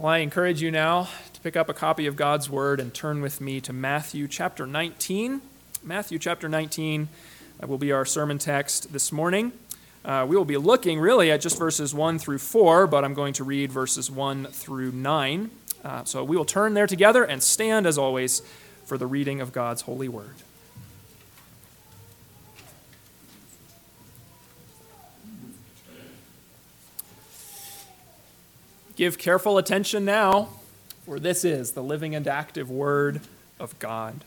Well, I encourage you now to pick up a copy of God's Word and turn with me to Matthew chapter 19. Matthew chapter 19 will be our sermon text this morning. We will be looking really at just verses 1 through 4, but I'm going to read verses 1 through 9. So we will turn there together and stand, as always, for the reading of God's holy word. Give careful attention now, for this is the living and active word of God.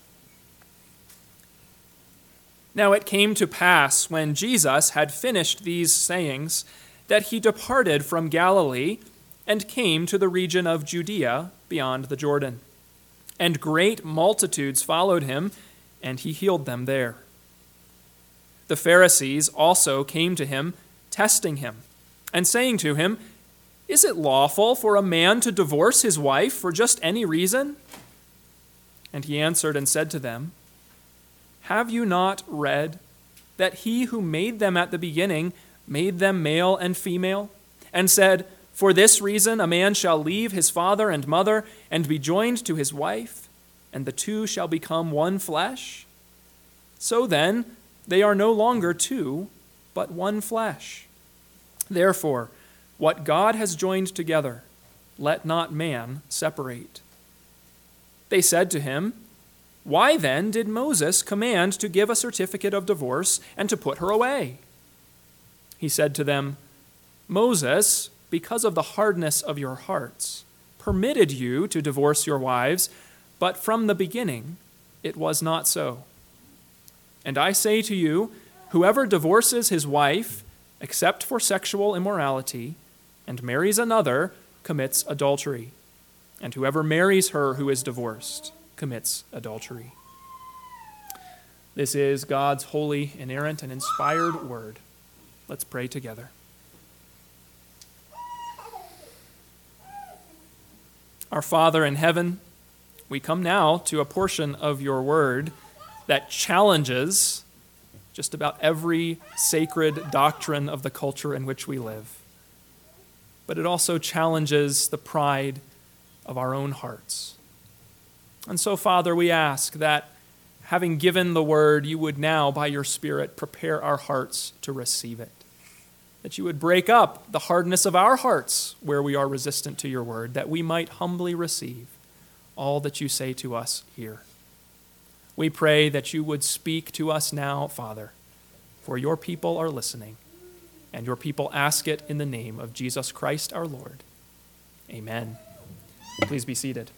Now it came to pass, when Jesus had finished these sayings, that he departed from Galilee and came to the region of Judea beyond the Jordan. And great multitudes followed him, and he healed them there. The Pharisees also came to him, testing him, and saying to him, "Is it lawful for a man to divorce his wife for just any reason?" And he answered and said to them, "Have you not read that he who made them at the beginning made them male and female, and said, 'For this reason a man shall leave his father and mother and be joined to his wife, and the two shall become one flesh'? So then they are no longer two, but one flesh. Therefore, what God has joined together, let not man separate." They said to him, "Why then did Moses command to give a certificate of divorce and to put her away?" He said to them, "Moses, because of the hardness of your hearts, permitted you to divorce your wives, but from the beginning it was not so. And I say to you, whoever divorces his wife, except for sexual immorality, and marries another, commits adultery. And whoever marries her who is divorced commits adultery." This is God's holy, inerrant, and inspired word. Let's pray together. Our Father in heaven, we come now to a portion of your word that challenges just about every sacred doctrine of the culture in which we live. But it also challenges the pride of our own hearts. And so, Father, we ask that, having given the word, you would now, by your Spirit, prepare our hearts to receive it. That you would break up the hardness of our hearts where we are resistant to your word, that we might humbly receive all that you say to us here. We pray that you would speak to us now, Father, for your people are listening, and your people ask it in the name of Jesus Christ our Lord. Amen. Please be seated.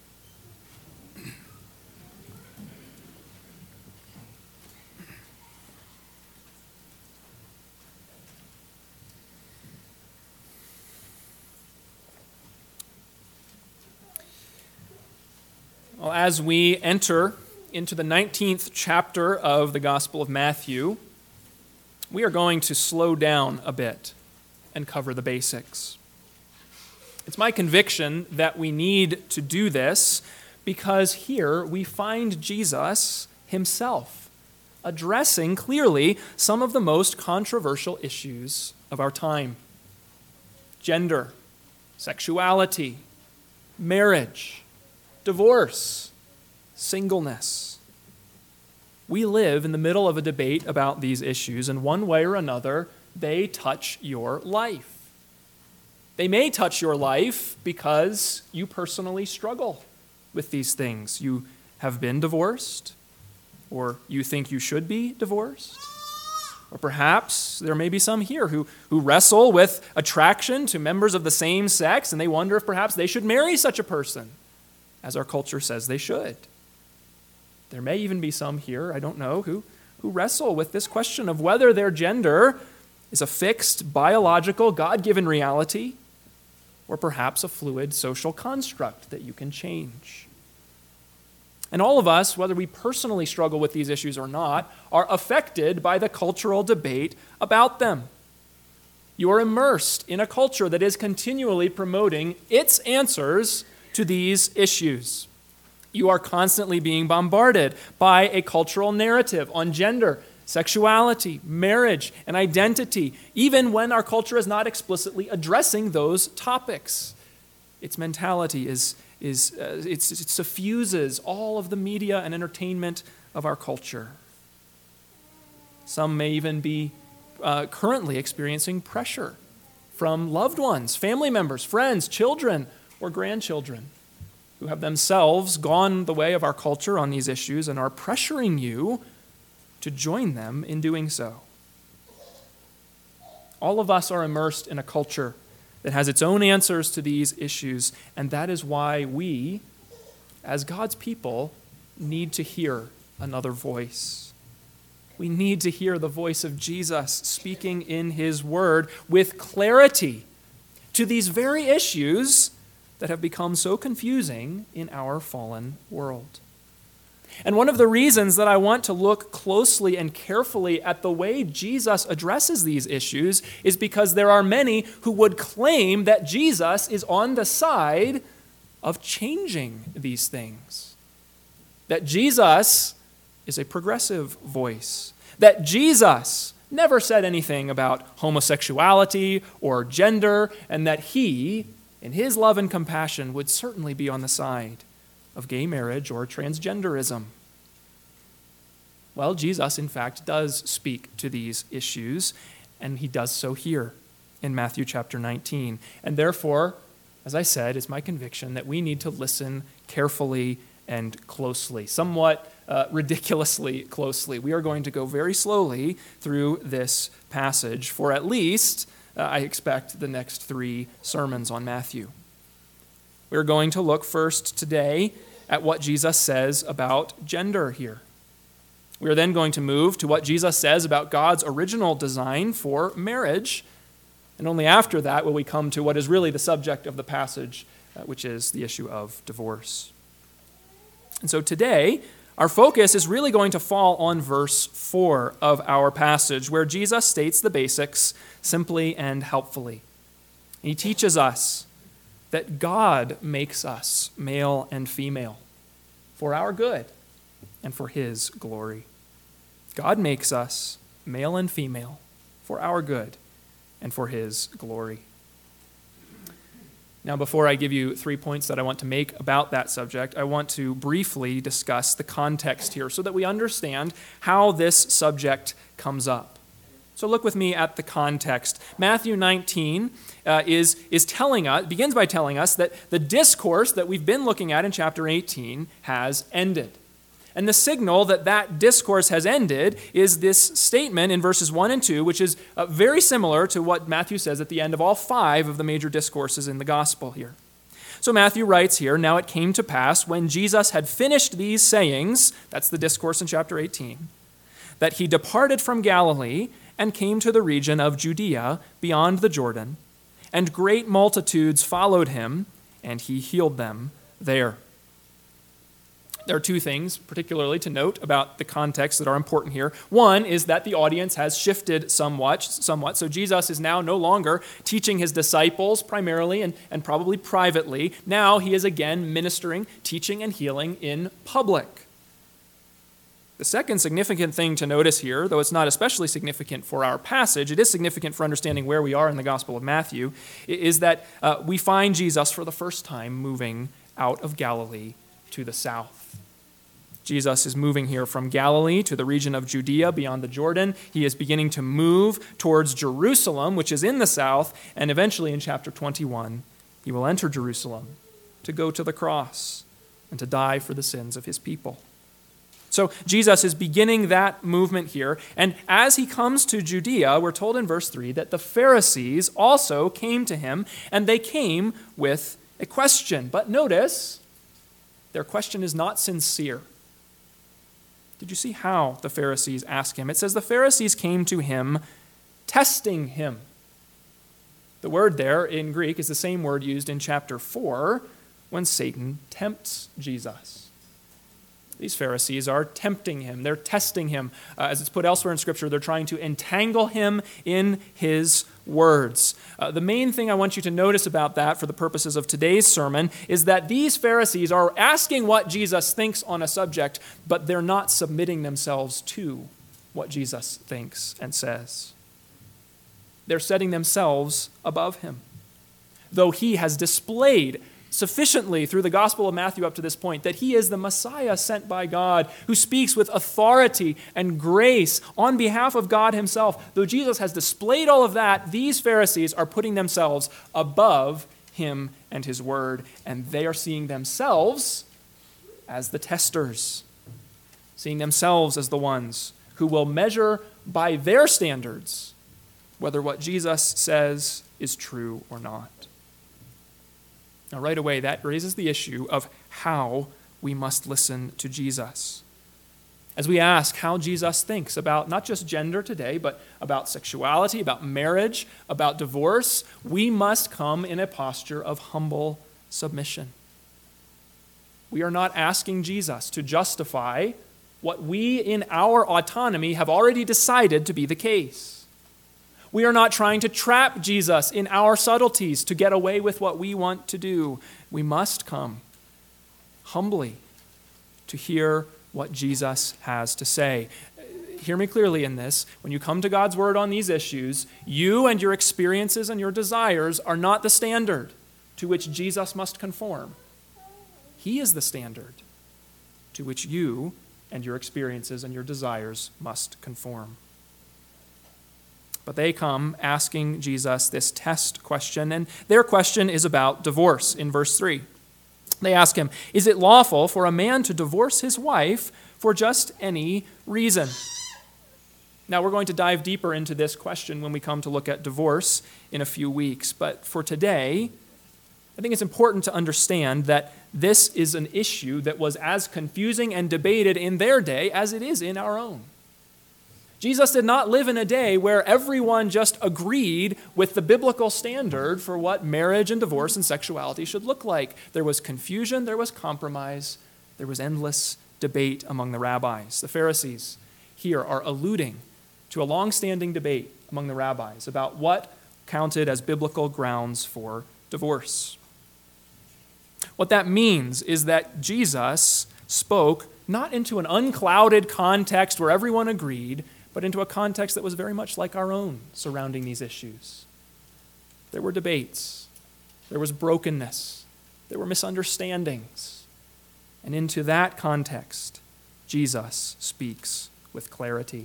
Well, as we enter into the 19th chapter of the Gospel of Matthew, we are going to slow down a bit and cover the basics. It's my conviction that we need to do this because here we find Jesus himself addressing clearly some of the most controversial issues of our time: gender, sexuality, marriage, divorce, singleness. We live in the middle of a debate about these issues, and one way or another, they touch your life. They may touch your life because you personally struggle with these things. You have been divorced, or you think you should be divorced. Or perhaps there may be some here who wrestle with attraction to members of the same sex, and they wonder if perhaps they should marry such a person, as our culture says they should. There may even be some here, I don't know, who wrestle with this question of whether their gender is a fixed, biological, God-given reality, or perhaps a fluid social construct that you can change. And all of us, whether we personally struggle with these issues or not, are affected by the cultural debate about them. You are immersed in a culture that is continually promoting its answers to these issues. You are constantly being bombarded by a cultural narrative on gender, sexuality, marriage, and identity, even when our culture is not explicitly addressing those topics. its mentality it suffuses all of the media and entertainment of our culture. Some may even be currently experiencing pressure from loved ones, family members, friends, children, or grandchildren who have themselves gone the way of our culture on these issues and are pressuring you to join them in doing so. All of us are immersed in a culture that has its own answers to these issues, and that is why we, as God's people, need to hear another voice. We need to hear the voice of Jesus speaking in his word with clarity to these very issues that have become so confusing in our fallen world. And one of the reasons that I want to look closely and carefully at the way Jesus addresses these issues is because there are many who would claim that Jesus is on the side of changing these things. That Jesus is a progressive voice. That Jesus never said anything about homosexuality or gender, and that he, in his love and compassion, would certainly be on the side of gay marriage or transgenderism. Well, Jesus, in fact, does speak to these issues, and he does so here in Matthew chapter 19. And therefore, as I said, it's my conviction that we need to listen carefully and closely, somewhat ridiculously closely. We are going to go very slowly through this passage for at least, I expect, the next 3 sermons on Matthew. We're going to look first today at what Jesus says about gender here. We are then going to move to what Jesus says about God's original design for marriage. And only after that will we come to what is really the subject of the passage, which is the issue of divorce. And so today, our focus is really going to fall on verse 4 of our passage, where Jesus states the basics simply and helpfully. He teaches us that God makes us male and female for our good and for his glory. God makes us male and female for our good and for his glory. Now, before I give you 3 points that I want to make about that subject, I want to briefly discuss the context here so that we understand how this subject comes up. So look with me at the context. Matthew 19 begins by telling us that the discourse that we've been looking at in chapter 18 has ended. And the signal that that discourse has ended is this statement in verses 1 and 2, which is very similar to what Matthew says at the end of all 5 of the major discourses in the gospel here. So Matthew writes here, "Now it came to pass, when Jesus had finished these sayings," that's the discourse in chapter 18, "that he departed from Galilee and came to the region of Judea beyond the Jordan, and great multitudes followed him, and he healed them there." There are 2 things particularly to note about the context that are important here. One is that the audience has shifted somewhat. So Jesus is now no longer teaching his disciples primarily and probably privately. Now he is again ministering, teaching, and healing in public. The second significant thing to notice here, though it's not especially significant for our passage, it is significant for understanding where we are in the Gospel of Matthew, is that we find Jesus for the first time moving out of Galilee to the south. Jesus is moving here from Galilee to the region of Judea beyond the Jordan. He is beginning to move towards Jerusalem, which is in the south, and eventually in chapter 21, he will enter Jerusalem to go to the cross and to die for the sins of his people. So Jesus is beginning that movement here, and as he comes to Judea, we're told in verse 3 that the Pharisees also came to him, and they came with a question. But notice, their question is not sincere. Did you see how the Pharisees ask him? It says the Pharisees came to him, testing him. The word there in Greek is the same word used in chapter 4 when Satan tempts Jesus. These Pharisees are tempting him. They're testing him. As it's put elsewhere in Scripture, they're trying to entangle him in his words. The main thing I want you to notice about that for the purposes of today's sermon is that these Pharisees are asking what Jesus thinks on a subject, but they're not submitting themselves to what Jesus thinks and says. They're setting themselves above him. Though he has displayed sufficiently through the Gospel of Matthew up to this point that he is the Messiah sent by God who speaks with authority and grace on behalf of God himself. Though Jesus has displayed all of that, these Pharisees are putting themselves above him and his word, and they are seeing themselves as the testers, seeing themselves as the ones who will measure by their standards whether what Jesus says is true or not. Now, right away, that raises the issue of how we must listen to Jesus. As we ask how Jesus thinks about not just gender today, but about sexuality, about marriage, about divorce, we must come in a posture of humble submission. We are not asking Jesus to justify what we in our autonomy have already decided to be the case. We are not trying to trap Jesus in our subtleties to get away with what we want to do. We must come humbly to hear what Jesus has to say. Hear me clearly in this. When you come to God's word on these issues, you and your experiences and your desires are not the standard to which Jesus must conform. He is the standard to which you and your experiences and your desires must conform. But they come asking Jesus this test question, and their question is about divorce in verse 3. They ask him, "Is it lawful for a man to divorce his wife for just any reason?" Now, we're going to dive deeper into this question when we come to look at divorce in a few weeks. But for today, I think it's important to understand that this is an issue that was as confusing and debated in their day as it is in our own. Jesus did not live in a day where everyone just agreed with the biblical standard for what marriage and divorce and sexuality should look like. There was confusion, there was compromise, there was endless debate among the rabbis. The Pharisees here are alluding to a long-standing debate among the rabbis about what counted as biblical grounds for divorce. What that means is that Jesus spoke not into an unclouded context where everyone agreed, but into a context that was very much like our own surrounding these issues. There were debates, there was brokenness, there were misunderstandings. And into that context, Jesus speaks with clarity.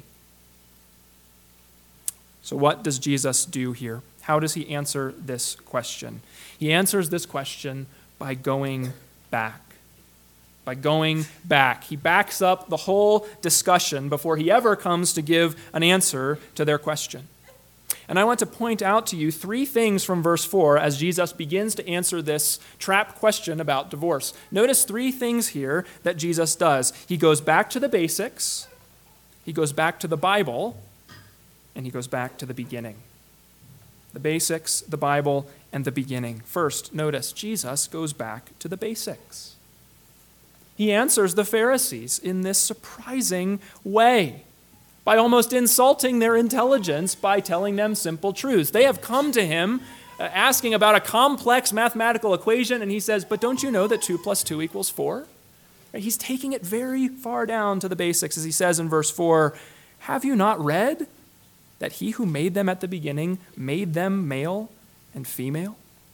So what does Jesus do here? How does he answer this question? He answers this question by going back. By going back. He backs up the whole discussion before he ever comes to give an answer to their question. And I want to point out to you three things from verse 4 as Jesus begins to answer this trap question about divorce. Notice three things here that Jesus does. He goes back to the basics, he goes back to the Bible, and he goes back to the beginning. The basics, the Bible, and the beginning. First, notice Jesus goes back to the basics. He answers the Pharisees in this surprising way by almost insulting their intelligence by telling them simple truths. They have come to him asking about a complex mathematical equation, and he says, "But don't you know that 2 + 2 = 4? He's taking it very far down to the basics, as he says in verse 4, "Have you not read that he who made them at the beginning made them male and female?"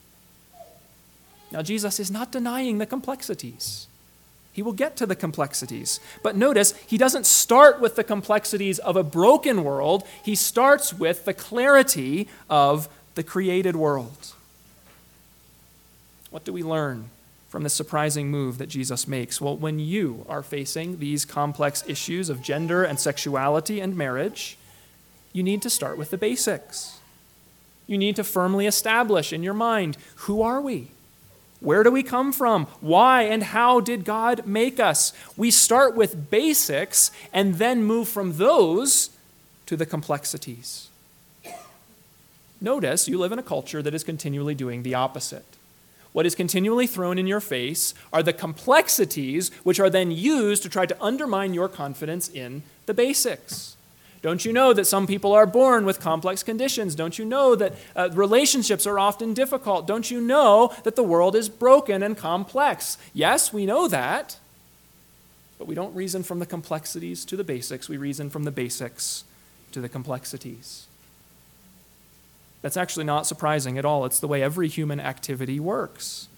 Now, Jesus is not denying the complexities. He will get to the complexities. But notice, he doesn't start with the complexities of a broken world. He starts with the clarity of the created world. What do we learn from this surprising move that Jesus makes? Well, when you are facing these complex issues of gender and sexuality and marriage, you need to start with the basics. You need to firmly establish in your mind, who are we? Where do we come from? Why and how did God make us? We start with basics and then move from those to the complexities. Notice you live in a culture that is continually doing the opposite. What is continually thrown in your face are the complexities which are then used to try to undermine your confidence in the basics. Don't you know that some people are born with complex conditions? Don't you know that relationships are often difficult? Don't you know that the world is broken and complex? Yes, we know that, but we don't reason from the complexities to the basics. We reason from the basics to the complexities. That's actually not surprising at all. It's the way every human activity works.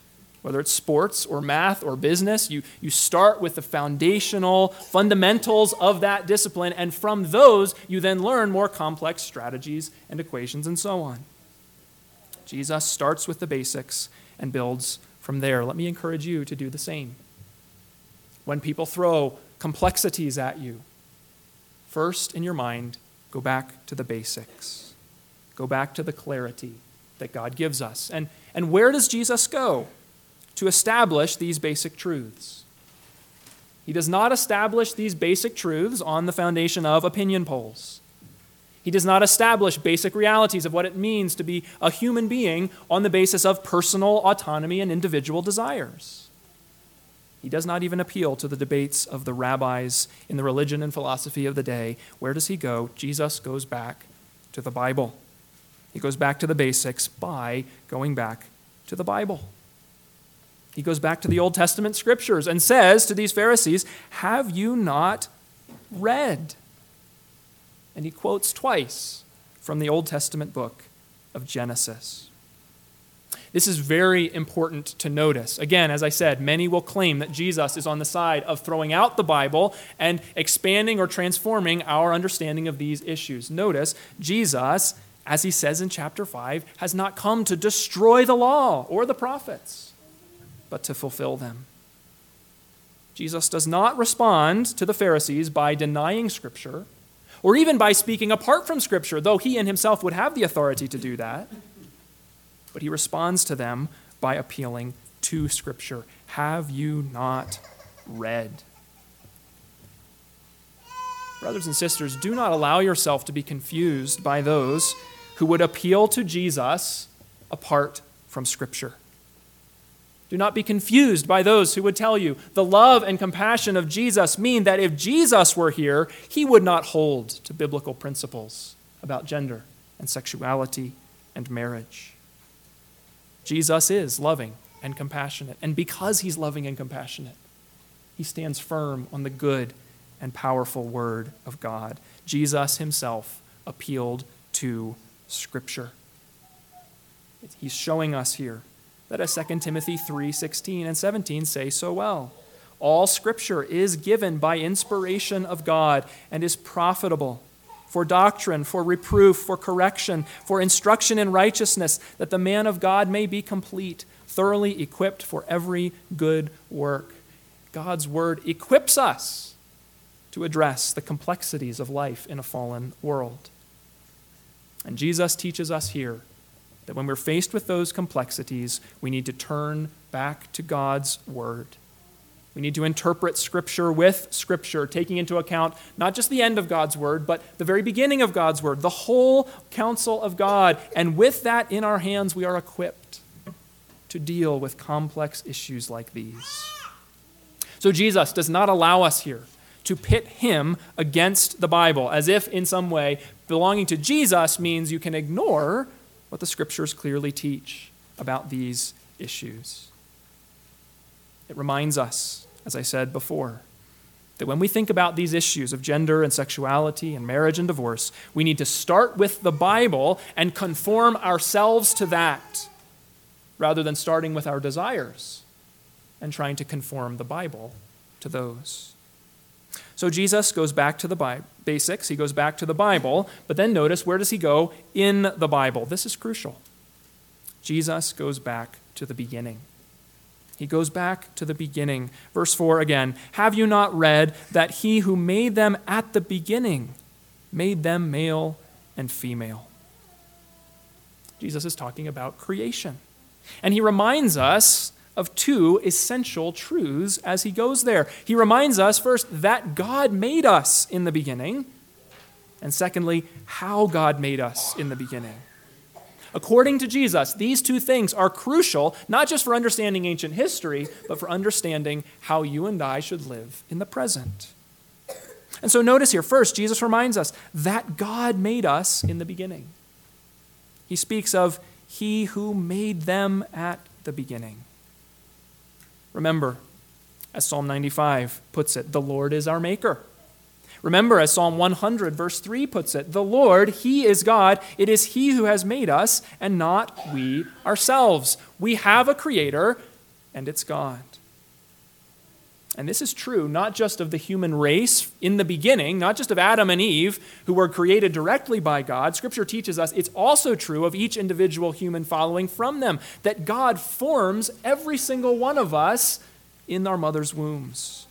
Whether it's sports or math or business, you start with the foundational fundamentals of that discipline, and from those you then learn more complex strategies and equations and so on. Jesus starts with the basics and builds from there. Let me encourage you to do the same. When people throw complexities at you, first in your mind, go back to the basics. Go back to the clarity that God gives us. And where does Jesus go to establish these basic truths? He does not establish these basic truths on the foundation of opinion polls. He does not establish basic realities of what it means to be a human being on the basis of personal autonomy and individual desires. He does not even appeal to the debates of the rabbis in the religion and philosophy of the day. Where does he go? Jesus goes back to the Bible. He goes back to the basics by going back to the Bible. He goes back to the Old Testament scriptures and says to these Pharisees, "Have you not read?" And he quotes twice from the Old Testament book of Genesis. This is very important to notice. Again, as I said, many will claim that Jesus is on the side of throwing out the Bible and expanding or transforming our understanding of these issues. Notice, Jesus, as he says in chapter 5, has not come to destroy the law or the prophets, but to fulfill them. Jesus does not respond to the Pharisees by denying Scripture, or even by speaking apart from Scripture, though he in himself would have the authority to do that. But he responds to them by appealing to Scripture. Have you not read? Brothers and sisters, do not allow yourself to be confused by those who would appeal to Jesus apart from Scripture. Do not be confused by those who would tell you the love and compassion of Jesus mean that if Jesus were here, he would not hold to biblical principles about gender and sexuality and marriage. Jesus is loving and compassionate, and because he's loving and compassionate, he stands firm on the good and powerful word of God. Jesus himself appealed to Scripture. He's showing us here that as 2 Timothy 3:16 and 17 say so well. All Scripture is given by inspiration of God and is profitable for doctrine, for reproof, for correction, for instruction in righteousness, that the man of God may be complete, thoroughly equipped for every good work. God's word equips us to address the complexities of life in a fallen world. And Jesus teaches us here that when we're faced with those complexities, we need to turn back to God's word. We need to interpret Scripture with Scripture, taking into account not just the end of God's word, but the very beginning of God's word, the whole counsel of God. And with that in our hands, we are equipped to deal with complex issues like these. So Jesus does not allow us here to pit him against the Bible, as if in some way belonging to Jesus means you can ignore what the Scriptures clearly teach about these issues. It reminds us, as I said before, that when we think about these issues of gender and sexuality and marriage and divorce, we need to start with the Bible and conform ourselves to that, rather than starting with our desires and trying to conform the Bible to those. So Jesus goes back to the basics, he goes back to the Bible, but then notice, where does he go in the Bible? This is crucial. Jesus goes back to the beginning. He goes back to the beginning. Verse 4 again, "Have you not read that he who made them at the beginning made them male and female?" Jesus is talking about creation. And he reminds us of two essential truths as he goes there. He reminds us first that God made us in the beginning, and secondly, how God made us in the beginning. According to Jesus, these two things are crucial, not just for understanding ancient history, but for understanding how you and I should live in the present. And so notice here, first, Jesus reminds us that God made us in the beginning. He speaks of he who made them at the beginning. Remember, as Psalm 95 puts it, the Lord is our maker. Remember, as Psalm 100, verse 3 puts it, the Lord, he is God. It is he who has made us and not we ourselves. We have a creator, and it's God. And this is true not just of the human race in the beginning, not just of Adam and Eve, who were created directly by God. Scripture teaches us it's also true of each individual human following from them, that God forms every single one of us in our mother's wombs.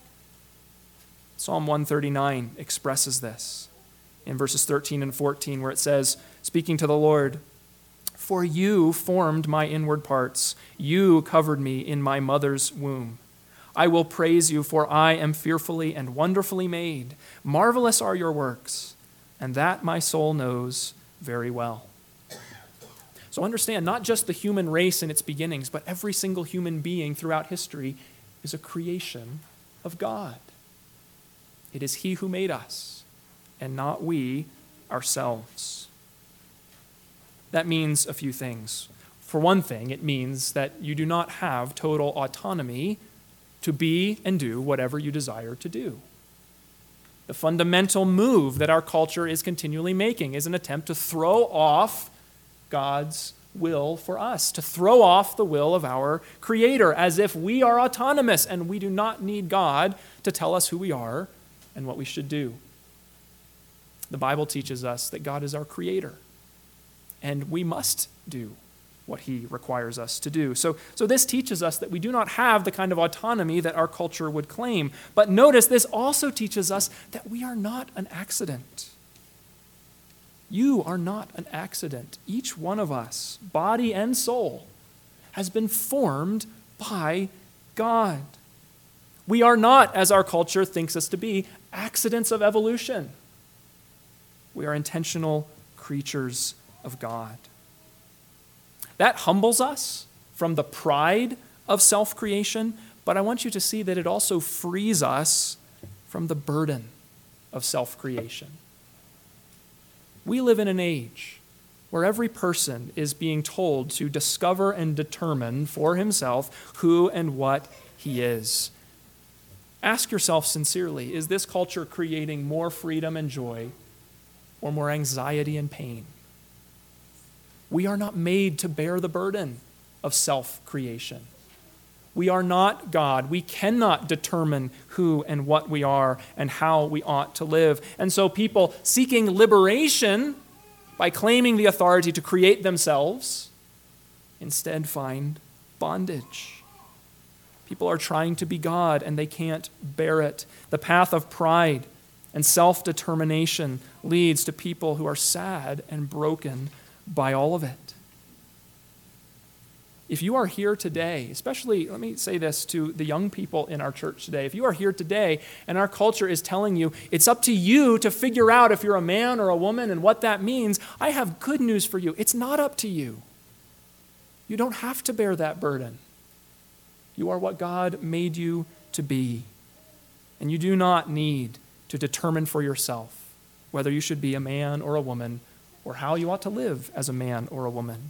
Psalm 139 expresses this in verses 13 and 14, where it says, speaking to the Lord, "For you formed my inward parts. You covered me in my mother's womb. I will praise you, for I am fearfully and wonderfully made. Marvelous are your works, and that my soul knows very well." So understand, not just the human race in its beginnings, but every single human being throughout history is a creation of God. It is He who made us, and not we ourselves. That means a few things. For one thing, it means that you do not have total autonomy to be and do whatever you desire to do. The fundamental move that our culture is continually making is an attempt to throw off God's will for us, to throw off the will of our Creator, as if we are autonomous and we do not need God to tell us who we are and what we should do. The Bible teaches us that God is our Creator, and we must do what He requires us to do. So this teaches us that we do not have the kind of autonomy that our culture would claim. But notice, this also teaches us that we are not an accident. You are not an accident. Each one of us, body and soul, has been formed by God. We are not, as our culture thinks us to be, accidents of evolution. We are intentional creatures of God. That humbles us from the pride of self-creation, but I want you to see that it also frees us from the burden of self-creation. We live in an age where every person is being told to discover and determine for himself who and what he is. Ask yourself sincerely, is this culture creating more freedom and joy or more anxiety and pain? We are not made to bear the burden of self-creation. We are not God. We cannot determine who and what we are and how we ought to live. And so people seeking liberation by claiming the authority to create themselves instead find bondage. People are trying to be God and they can't bear it. The path of pride and self-determination leads to people who are sad and broken by all of it. If you are here today, especially, let me say this to the young people in our church today, if you are here today and our culture is telling you it's up to you to figure out if you're a man or a woman and what that means, I have good news for you. It's not up to you. You don't have to bear that burden. You are what God made you to be, and you do not need to determine for yourself whether you should be a man or a woman, or how you ought to live as a man or a woman.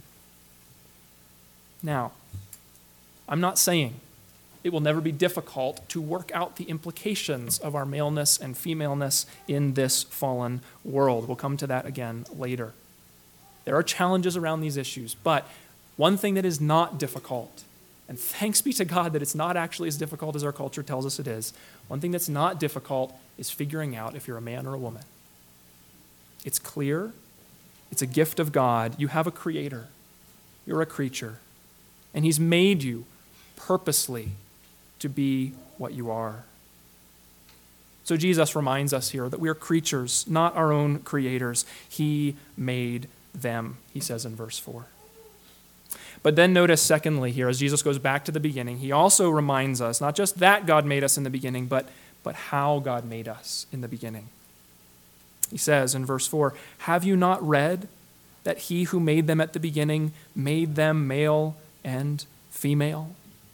Now, I'm not saying it will never be difficult to work out the implications of our maleness and femaleness in this fallen world. We'll come to that again later. There are challenges around these issues, but one thing that is not difficult, and thanks be to God that it's not actually as difficult as our culture tells us it is, one thing that's not difficult is figuring out if you're a man or a woman. It's clear. It's a gift of God. You have a creator. You're a creature. And He's made you purposely to be what you are. So Jesus reminds us here that we are creatures, not our own creators. He made them, he says in verse 4. But then notice, secondly, here, as Jesus goes back to the beginning, he also reminds us not just that God made us in the beginning, but how God made us in the beginning. He says in verse 4, "Have you not read that He who made them at the beginning made them male and female?"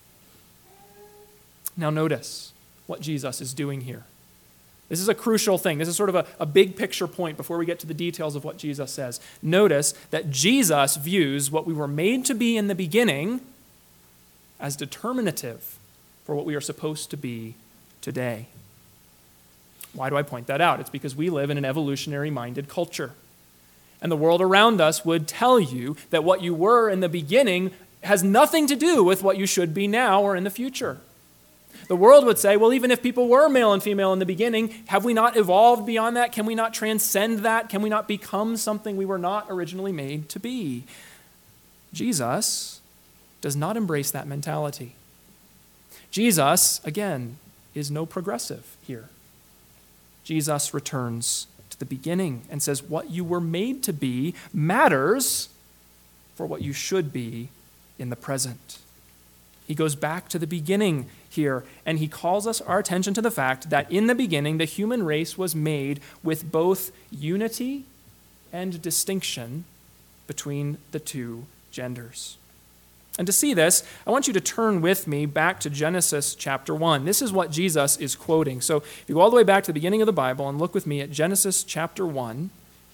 Now notice what Jesus is doing here. This is a crucial thing. This is sort of a big picture point before we get to the details of what Jesus says. Notice that Jesus views what we were made to be in the beginning as determinative for what we are supposed to be today. Why do I point that out? It's because we live in an evolutionary-minded culture. And the world around us would tell you that what you were in the beginning has nothing to do with what you should be now or in the future. The world would say, well, even if people were male and female in the beginning, have we not evolved beyond that? Can we not transcend that? Can we not become something we were not originally made to be? Jesus does not embrace that mentality. Jesus, again, is no progressive here. Jesus returns to the beginning and says what you were made to be matters for what you should be in the present. He goes back to the beginning here, and he calls our attention to the fact that in the beginning, the human race was made with both unity and distinction between the two genders. And to see this, I want you to turn with me back to Genesis chapter 1. This is what Jesus is quoting. So if you go all the way back to the beginning of the Bible and look with me at Genesis chapter 1,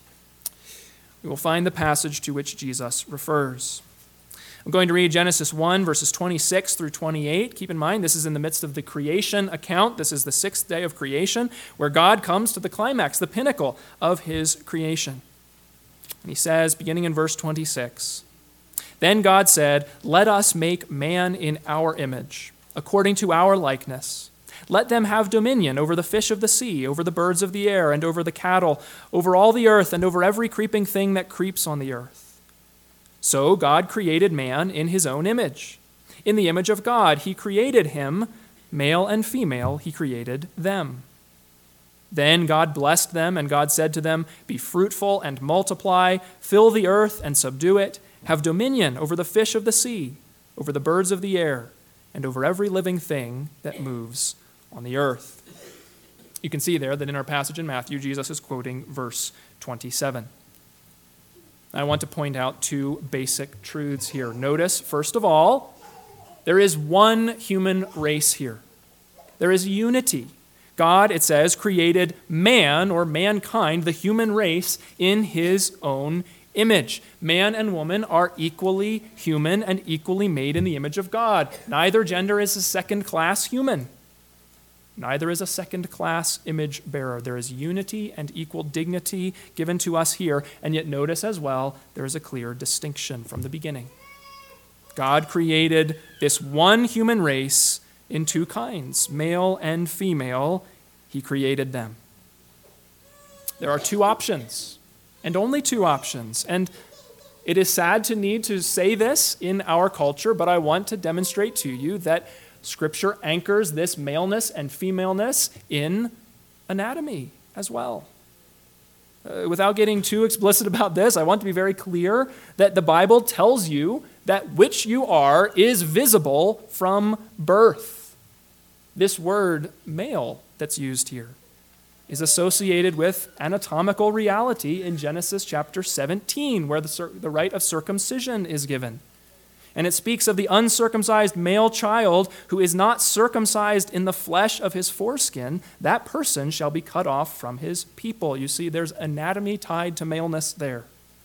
we will find the passage to which Jesus refers. I'm going to read Genesis 1, verses 26 through 28. Keep in mind, this is in the midst of the creation account. This is the sixth day of creation, where God comes to the climax, the pinnacle of his creation. And he says, beginning in verse 26, "Then God said, 'Let us make man in our image, according to our likeness. Let them have dominion over the fish of the sea, over the birds of the air, and over the cattle, over all the earth, and over every creeping thing that creeps on the earth.' So God created man in his own image. In the image of God, he created him, male and female, he created them. Then God blessed them, and God said to them, 'Be fruitful and multiply, fill the earth and subdue it, have dominion over the fish of the sea, over the birds of the air, and over every living thing that moves on the earth.'" You can see there that in our passage in Matthew, Jesus is quoting verse 27. I want to point out two basic truths here. Notice, first of all, there is one human race here. There is unity. God, it says, created man, or mankind, the human race, in his own image. Man and woman are equally human and equally made in the image of God. Neither gender is a second-class human. Neither is a second-class image bearer. There is unity and equal dignity given to us here, and yet notice as well, there is a clear distinction from the beginning. God created this one human race in two kinds, male and female. He created them. There are two options, and only two options. And it is sad to need to say this in our culture, but I want to demonstrate to you that Scripture anchors this maleness and femaleness in anatomy as well. Without getting too explicit about this, I want to be very clear that the Bible tells you that which you are is visible from birth. This word male that's used here is associated with anatomical reality in Genesis chapter 17, where the rite of circumcision is given. And it speaks of the uncircumcised male child who is not circumcised in the flesh of his foreskin. That person shall be cut off from his people. You see, there's anatomy tied to maleness there.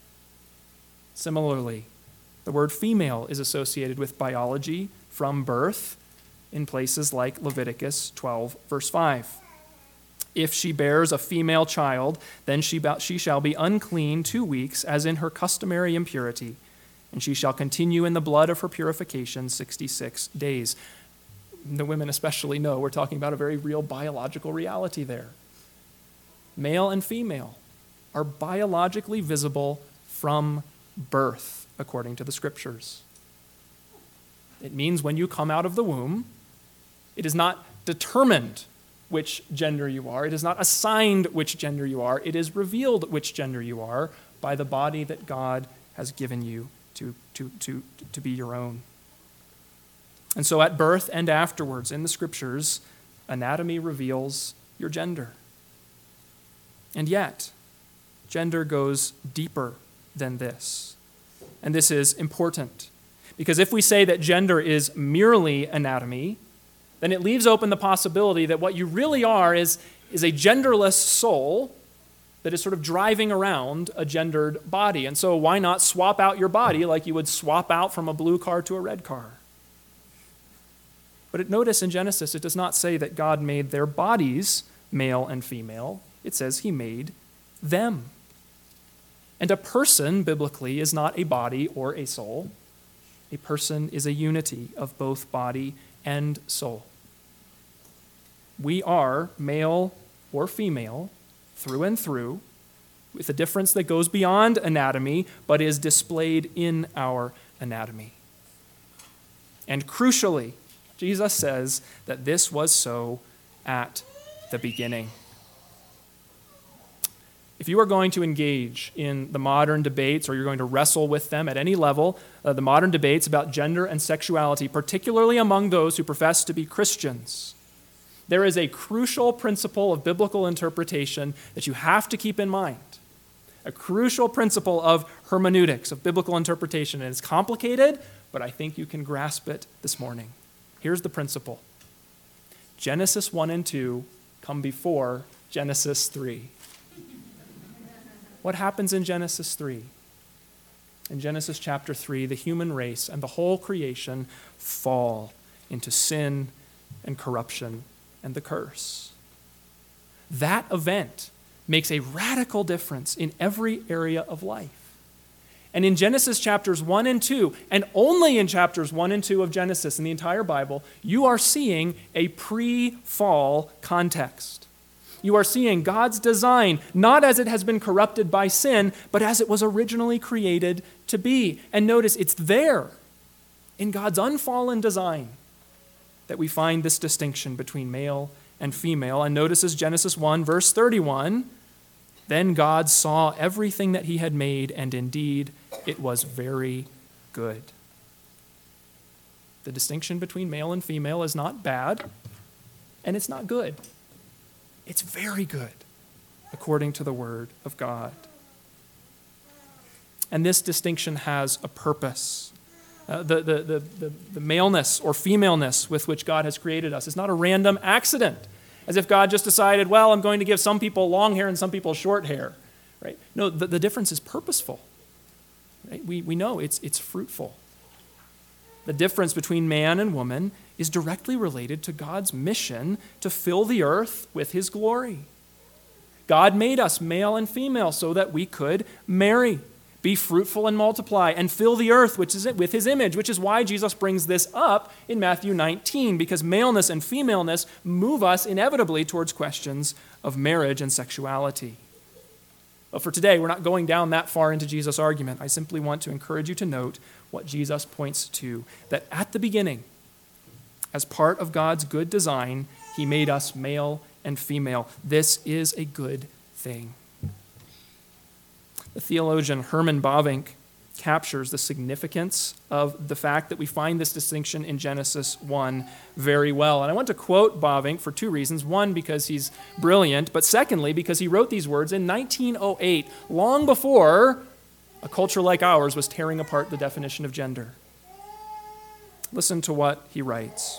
Similarly, the word female is associated with biology from birth in places like Leviticus 12, verse 5. "If she bears a female child, then she shall be unclean 2 weeks, as in her customary impurity. And she shall continue in the blood of her purification 66 days. The women especially know we're talking about a very real biological reality there. Male and female are biologically visible from birth, according to the Scriptures. It means when you come out of the womb, it is not determined which gender you are. It is not assigned which gender you are. It is revealed which gender you are by the body that God has given you to be your own. And so at birth and afterwards in the Scriptures, anatomy reveals your gender. And yet, gender goes deeper than this. And this is important, because if we say that gender is merely anatomy, then it leaves open the possibility that what you really are is a genderless soul that is sort of driving around a gendered body. And so why not swap out your body like you would swap out from a blue car to a red car? But notice in Genesis, it does not say that God made their bodies male and female. It says he made them. And a person, biblically, is not a body or a soul. A person is a unity of both body and soul. We are male or female through and through, with a difference that goes beyond anatomy, but is displayed in our anatomy. And crucially, Jesus says that this was so at the beginning. If you are going to engage in the modern debates, or you're going to wrestle with them at any level, the modern debates about gender and sexuality, particularly among those who profess to be Christians, there is a crucial principle of biblical interpretation that you have to keep in mind. A crucial principle of hermeneutics, of biblical interpretation. And it's complicated, but I think you can grasp it this morning. Here's the principle. Genesis 1 and 2 come before Genesis 3. What happens in Genesis 3? In Genesis chapter 3, the human race and the whole creation fall into sin and corruption and the curse. That event makes a radical difference in every area of life. And in Genesis chapters 1 and 2, and only in chapters 1 and 2 of Genesis in the entire Bible, you are seeing a pre-fall context. You are seeing God's design, not as it has been corrupted by sin, but as it was originally created to be. And notice, it's there, in God's unfallen design, that we find this distinction between male and female. And notice as Genesis 1, verse 31, then God saw everything that he had made, and indeed it was very good. The distinction between male and female is not bad, and it's not good. It's very good, according to the Word of God. And this distinction has a purpose. The maleness or femaleness with which God has created us is not a random accident, as if God just decided, well, I'm going to give some people long hair and some people short hair. Right? No, the difference is purposeful. Right? We know it's fruitful. The difference between man and woman is directly related to God's mission to fill the earth with his glory. God made us male and female so that we could marry, be fruitful and multiply, and fill the earth with his image, which is why Jesus brings this up in Matthew 19, because maleness and femaleness move us inevitably towards questions of marriage and sexuality. But for today, we're not going down that far into Jesus' argument. I simply want to encourage you to note what Jesus points to, that at the beginning, as part of God's good design, he made us male and female. This is a good thing. The theologian Herman Bavinck captures the significance of the fact that we find this distinction in Genesis 1 very well. And I want to quote Bavinck for two reasons. One, because he's brilliant, but secondly, because he wrote these words in 1908, long before a culture like ours was tearing apart the definition of gender. Listen to what he writes.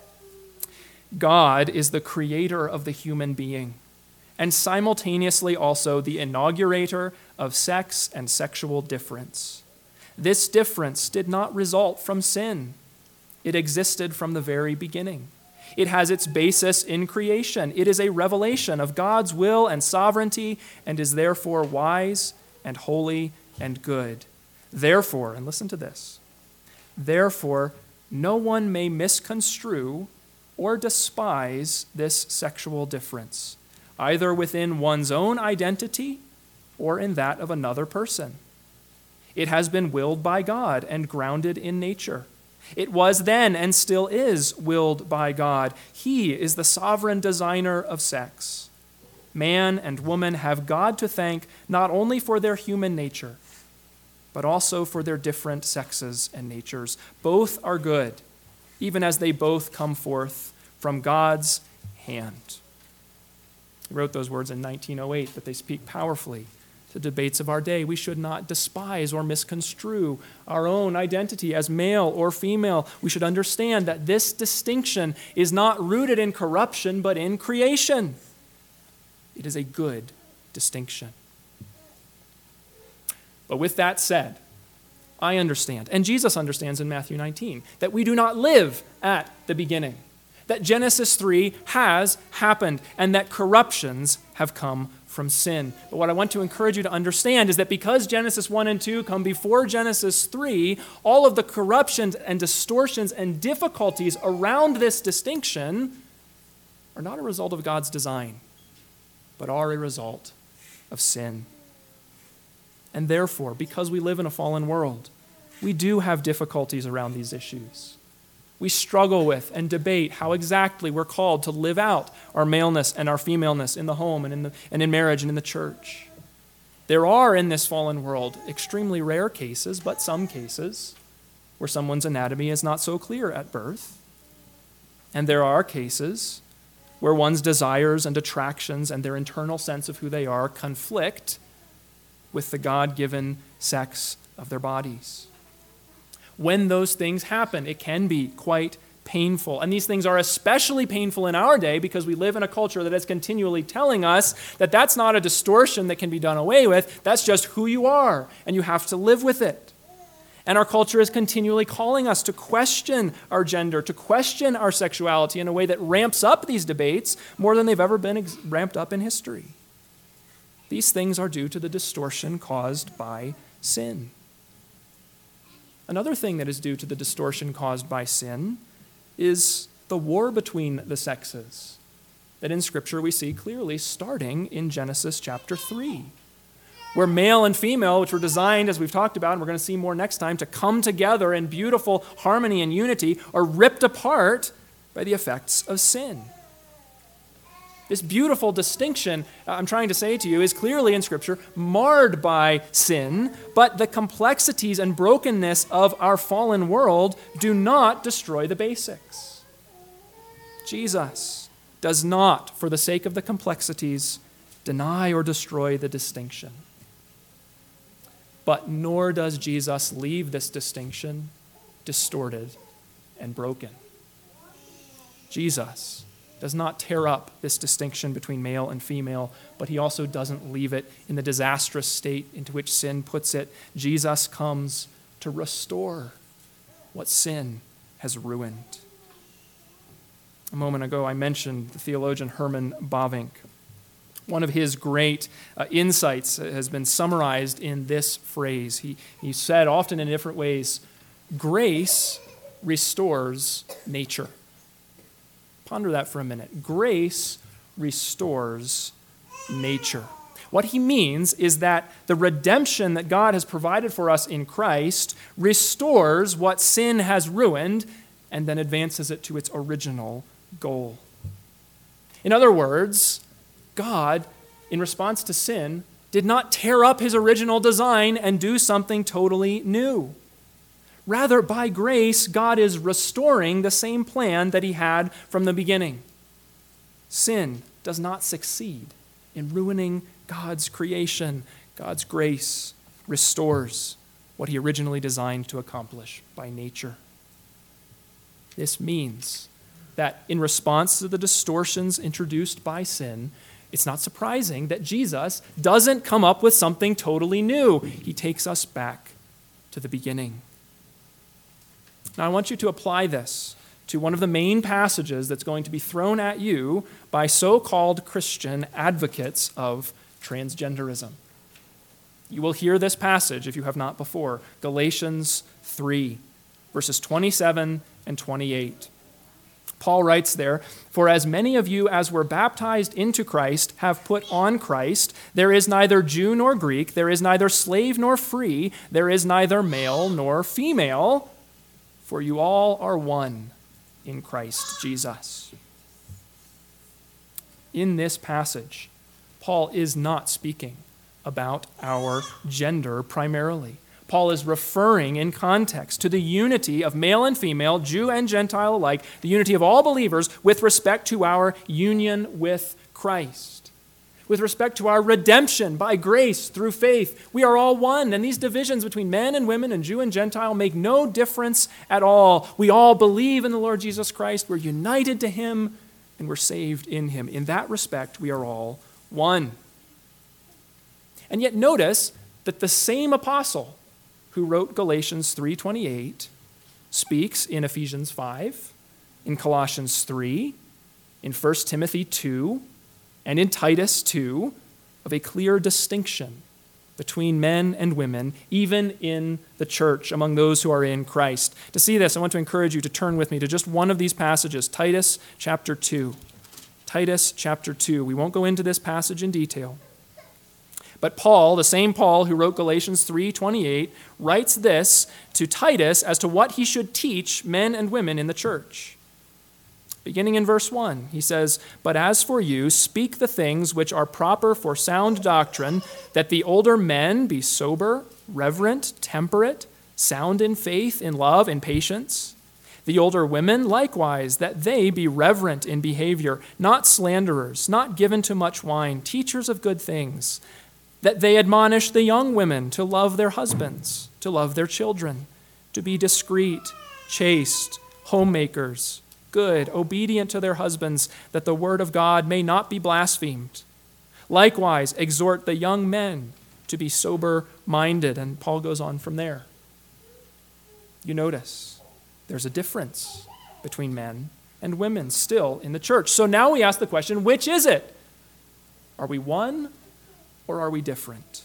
God is the creator of the human being, and simultaneously also the inaugurator of sex and sexual difference. This difference did not result from sin. It existed from the very beginning. It has its basis in creation. It is a revelation of God's will and sovereignty, and is therefore wise and holy and good. Therefore, and listen to this, therefore, no one may misconstrue or despise this sexual difference, either within one's own identity or in that of another person. It has been willed by God and grounded in nature. It was then and still is willed by God. He is the sovereign designer of sex. Man and woman have God to thank not only for their human nature, but also for their different sexes and natures. Both are good, even as they both come forth from God's hand. He wrote those words in 1908, but they speak powerfully to debates of our day. We should not despise or misconstrue our own identity as male or female. We should understand that this distinction is not rooted in corruption, but in creation. It is a good distinction. But with that said, I understand, and Jesus understands in Matthew 19, that we do not live at the beginning, that Genesis 3 has happened, and that corruptions have come from sin. But what I want to encourage you to understand is that because Genesis 1 and 2 come before Genesis 3, all of the corruptions and distortions and difficulties around this distinction are not a result of God's design, but are a result of sin. And therefore, because we live in a fallen world, we do have difficulties around these issues. We struggle with and debate how exactly we're called to live out our maleness and our femaleness in the home and in marriage and in the church. There are in this fallen world extremely rare cases, but some cases, where someone's anatomy is not so clear at birth. And there are cases where one's desires and attractions and their internal sense of who they are conflict with the God-given sex of their bodies. When those things happen, it can be quite painful. And these things are especially painful in our day because we live in a culture that is continually telling us that that's not a distortion that can be done away with. That's just who you are, and you have to live with it. And our culture is continually calling us to question our gender, to question our sexuality in a way that ramps up these debates more than they've ever been ramped up in history. These things are due to the distortion caused by sin. Another thing that is due to the distortion caused by sin is the war between the sexes that in Scripture we see clearly starting in Genesis chapter 3, where male and female, which were designed, as we've talked about, and we're going to see more next time, to come together in beautiful harmony and unity, are ripped apart by the effects of sin. This beautiful distinction, I'm trying to say to you, is clearly in Scripture marred by sin, but the complexities and brokenness of our fallen world do not destroy the basics. Jesus does not, for the sake of the complexities, deny or destroy the distinction. But nor does Jesus leave this distinction distorted and broken. Jesus does not tear up this distinction between male and female, but he also doesn't leave it in the disastrous state into which sin puts it. Jesus comes to restore what sin has ruined. A moment ago, I mentioned the theologian Herman Bavinck. One of his great insights has been summarized in this phrase. He said, often in different ways, grace restores nature. Ponder that for a minute. Grace restores nature. What he means is that the redemption that God has provided for us in Christ restores what sin has ruined and then advances it to its original goal. In other words, God, in response to sin, did not tear up his original design and do something totally new. Rather, by grace, God is restoring the same plan that he had from the beginning. Sin does not succeed in ruining God's creation. God's grace restores what he originally designed to accomplish by nature. This means that in response to the distortions introduced by sin, it's not surprising that Jesus doesn't come up with something totally new. He takes us back to the beginning. Now, I want you to apply this to one of the main passages that's going to be thrown at you by so-called Christian advocates of transgenderism. You will hear this passage, if you have not before, Galatians 3, verses 27 and 28. Paul writes there, "For as many of you as were baptized into Christ have put on Christ. There is neither Jew nor Greek, there is neither slave nor free, there is neither male nor female, for you all are one in Christ Jesus." In this passage, Paul is not speaking about our gender primarily. Paul is referring in context to the unity of male and female, Jew and Gentile alike, the unity of all believers with respect to our union with Christ. With respect to our redemption by grace through faith, we are all one, and these divisions between men and women and Jew and Gentile make no difference at all. We all believe in the Lord Jesus Christ, we're united to him, and we're saved in him. In that respect, we are all one. And yet notice that the same apostle who wrote Galatians 3:28 speaks in Ephesians 5, in Colossians 3, in 1 Timothy 2, and in Titus 2, of a clear distinction between men and women, even in the church, among those who are in Christ. To see this, I want to encourage you to turn with me to just one of these passages, Titus chapter 2. Titus chapter 2. We won't go into this passage in detail. But Paul, the same Paul who wrote Galatians 3:28, writes this to Titus as to what he should teach men and women in the church. Beginning in verse 1, he says, "But as for you, speak the things which are proper for sound doctrine, that the older men be sober, reverent, temperate, sound in faith, in love, in patience. The older women likewise, that they be reverent in behavior, not slanderers, not given to much wine, teachers of good things, that they admonish the young women to love their husbands, to love their children, to be discreet, chaste, homemakers, good, obedient to their husbands, that the word of God may not be blasphemed. Likewise, exhort the young men to be sober-minded." And Paul goes on from there. You notice there's a difference between men and women still in the church. So now we ask the question, which is it? Are we one or are we different?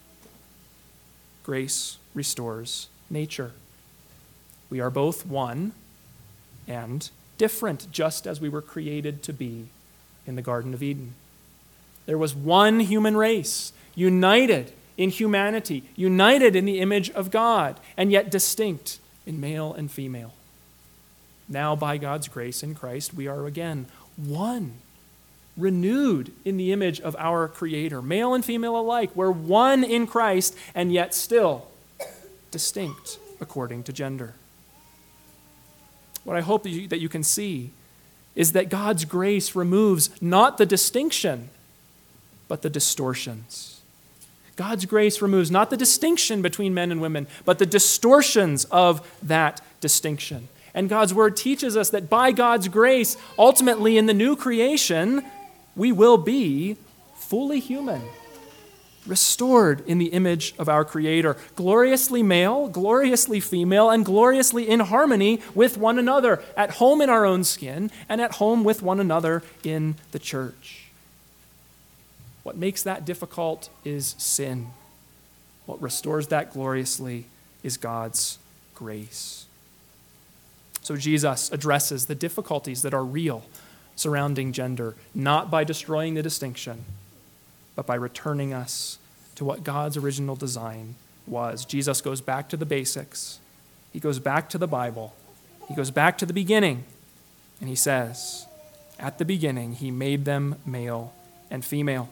Grace restores nature. We are both one and different, just as we were created to be in the Garden of Eden. There was one human race, united in humanity, united in the image of God, and yet distinct in male and female. Now, by God's grace in Christ, we are again one, renewed in the image of our Creator, male and female alike. We're one in Christ, and yet still distinct according to gender. What I hope that you can see is that God's grace removes not the distinction, but the distortions. God's grace removes not the distinction between men and women, but the distortions of that distinction. And God's word teaches us that by God's grace, ultimately in the new creation, we will be fully human, restored in the image of our Creator, gloriously male, gloriously female, and gloriously in harmony with one another, at home in our own skin and at home with one another in the church. What makes that difficult is sin. What restores that gloriously is God's grace. So Jesus addresses the difficulties that are real surrounding gender, not by destroying the distinction, but by returning us to what God's original design was. Jesus goes back to the basics. He goes back to the Bible. He goes back to the beginning, and he says, at the beginning, he made them male and female.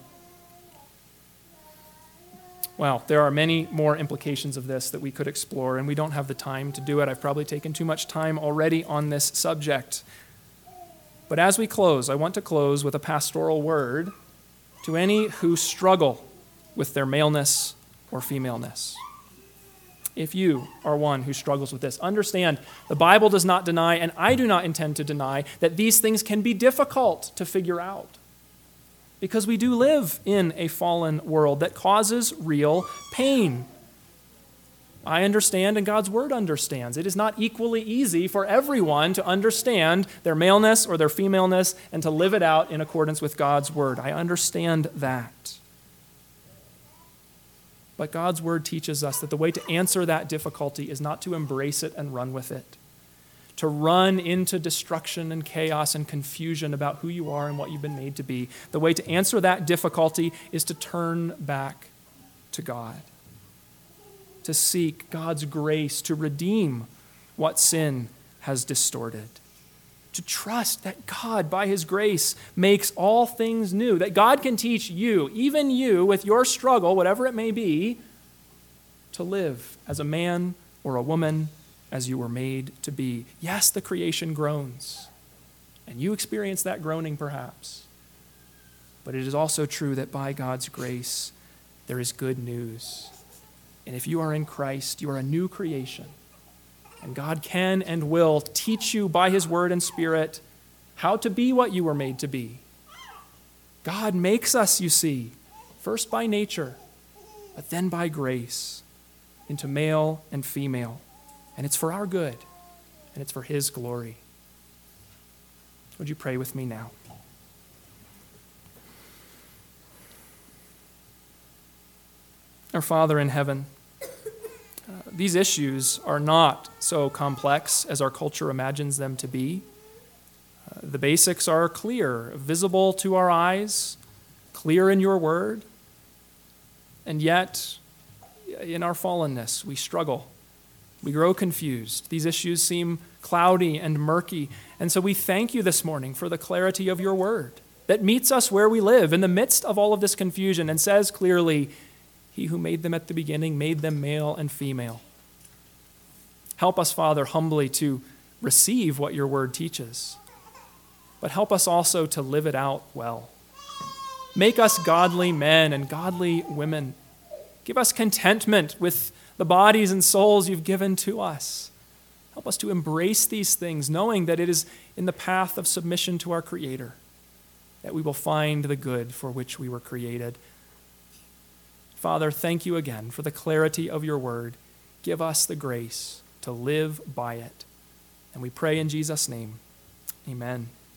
Well, there are many more implications of this that we could explore, and we don't have the time to do it. I've probably taken too much time already on this subject. But as we close, I want to close with a pastoral word to any who struggle with their maleness or femaleness. If you are one who struggles with this, understand the Bible does not deny, and I do not intend to deny, that these things can be difficult to figure out. Because we do live in a fallen world that causes real pain. I understand, and God's word understands. It is not equally easy for everyone to understand their maleness or their femaleness and to live it out in accordance with God's word. I understand that. But God's word teaches us that the way to answer that difficulty is not to embrace it and run with it, to run into destruction and chaos and confusion about who you are and what you've been made to be. The way to answer that difficulty is to turn back to God, to seek God's grace to redeem what sin has distorted, to trust that God, by his grace, makes all things new, that God can teach you, even you, with your struggle, whatever it may be, to live as a man or a woman as you were made to be. Yes, the creation groans, and you experience that groaning perhaps, but it is also true that by God's grace, there is good news. And if you are in Christ, you are a new creation. And God can and will teach you by his word and spirit how to be what you were made to be. God makes us, you see, first by nature, but then by grace, into male and female. And it's for our good, and it's for his glory. Would you pray with me now? Our Father in heaven, these issues are not so complex as our culture imagines them to be. The basics are clear, visible to our eyes, clear in your word, and yet in our fallenness we struggle. We grow confused. These issues seem cloudy and murky, and so we thank you this morning for the clarity of your word that meets us where we live in the midst of all of this confusion and says clearly, he who made them at the beginning made them male and female. Help us, Father, humbly to receive what your word teaches, but help us also to live it out well. Make us godly men and godly women. Give us contentment with the bodies and souls you've given to us. Help us to embrace these things, knowing that it is in the path of submission to our Creator that we will find the good for which we were created. Father, thank you again for the clarity of your word. Give us the grace to live by it. And we pray in Jesus' name, amen.